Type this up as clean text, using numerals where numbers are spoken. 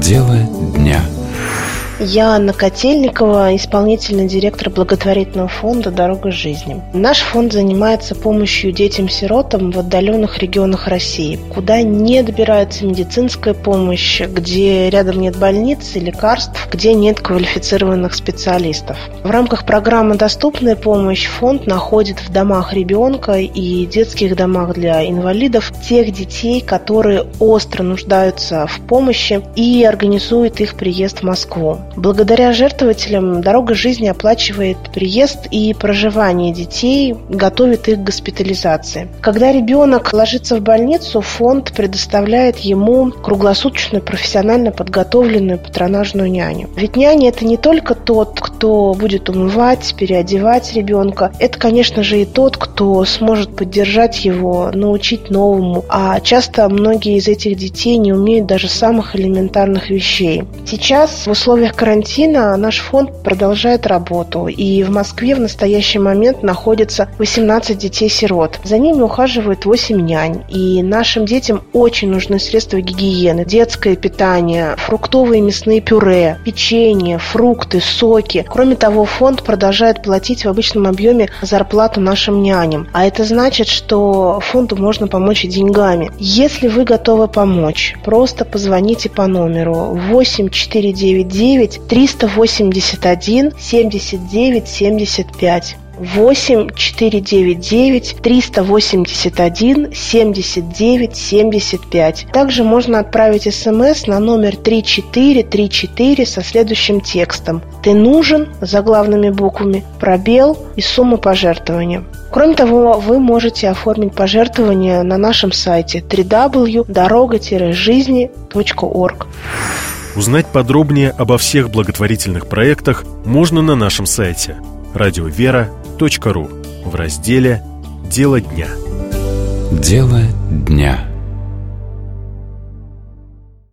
Дело дня. Я Анна Котельникова, исполнительный директор благотворительного фонда «Дорога жизни». Наш фонд занимается помощью детям-сиротам в отдаленных регионах России, куда не добирается медицинская помощь, где рядом нет больниц и лекарств, где нет квалифицированных специалистов. В рамках программы «Доступная помощь» фонд находит в домах ребенка и детских домах для инвалидов тех детей, которые остро нуждаются в помощи, и организует их приезд в Москву. Благодаря жертвователям «Дорога жизни» оплачивает приезд и проживание детей, готовит их к госпитализации. Когда ребенок ложится в больницу, фонд предоставляет ему круглосуточную профессионально подготовленную патронажную няню. Ведь няня – это не только тот, кто будет умывать, переодевать ребенка. Это, конечно же, и тот, кто сможет поддержать его, научить новому. А часто многие из этих детей не умеют даже самых элементарных вещей. Сейчас в условиях карантина наш фонд продолжает работу, и в Москве в настоящий момент находится 18 детей-сирот. За ними ухаживают 8 нянь, и нашим детям очень нужны средства гигиены, детское питание, фруктовые и мясные пюре, печенье, фрукты, соки. Кроме того, фонд продолжает платить в обычном объеме зарплату нашим няням, а это значит, что фонду можно помочь и деньгами. Если вы готовы помочь, просто позвоните по номеру 8499 381 79 75. 8499 381 79 75. Также можно отправить СМС на номер 3434 со следующим текстом: «Ты нужен», заглавными буквами, пробел и сумма пожертвования. Кроме того, вы можете оформить пожертвование на нашем сайте www.дорога-жизни.org. Узнать подробнее обо всех благотворительных проектах можно на нашем сайте radiovera.ru в разделе «Дело дня». Дело дня.